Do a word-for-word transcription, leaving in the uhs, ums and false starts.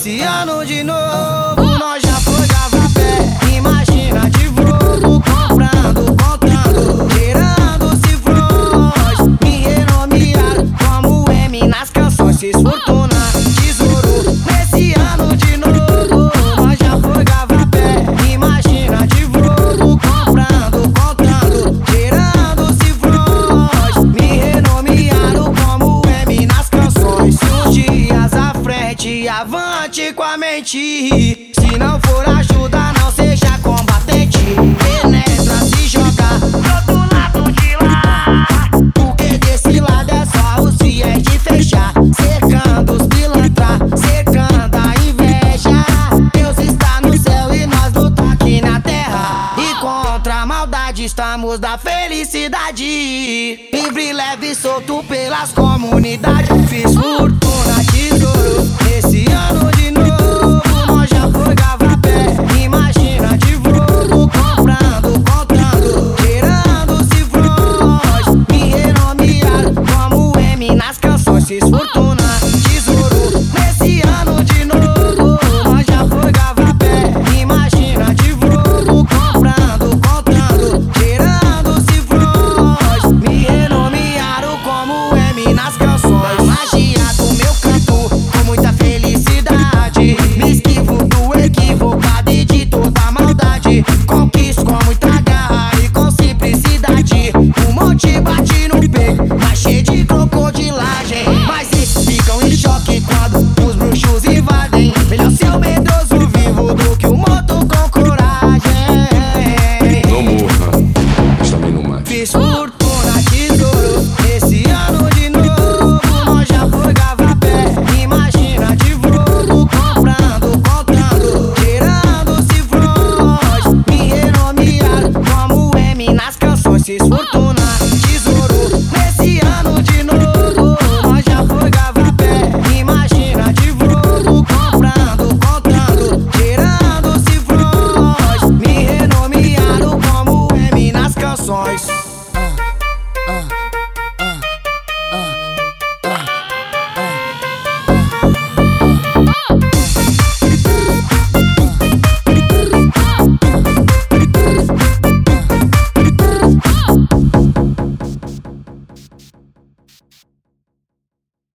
Esse ano de novo nós já forgava a pé. Imagina de fogo, comprando, contando, gerando cifrões. Me renomearam como M nas canções, fiz fortuna, tesouro. Nesse ano de novo nós já forgava a pé. Imagina de fogo, comprando, contando, gerando cifrões. Me renomearam como M nas canções. Se os dias à frente, avante com a mente. Se não for ajuda, não seja combatente. Penetra, se joga do outro lado de lá, porque desse lado é só os fiéis de fechar. Secando os pilantra, secando a inveja. Deus está no céu e nós luta aqui na terra. E contra a maldade estamos da felicidade. Livre, leve, solto pelas comunidades. Fiz fortuna, tesouro. Esse ano de novo nós já forgava a pé. Imagina de fogo, comprando, contando, gerando cifrões. Me renomearam como M nas canções, fiz fortuna.